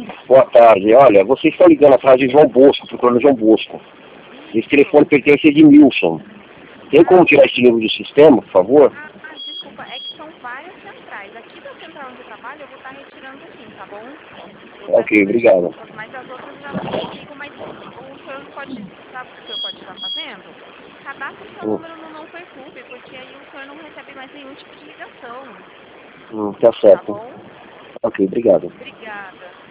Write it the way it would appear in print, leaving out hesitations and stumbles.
Boa tarde. Olha, vocês estão ligando atrás de João Bosco, procurando João Bosco. Esse telefone pertence a Edmilson. Tem como tirar esse número do sistema, por favor? Desculpa, é que são várias centrais. Aqui da central onde eu trabalho, eu vou estar retirando sim, tá bom? Ok, obrigado. Mas as outras já não consigo, mas o senhor não pode, sabe o que o senhor pode estar fazendo? Cadastre seu número no Não Perturbe, porque aí o senhor não recebe mais nenhum tipo de ligação. Tá certo. Tá bom? Ok, obrigado. Obrigada.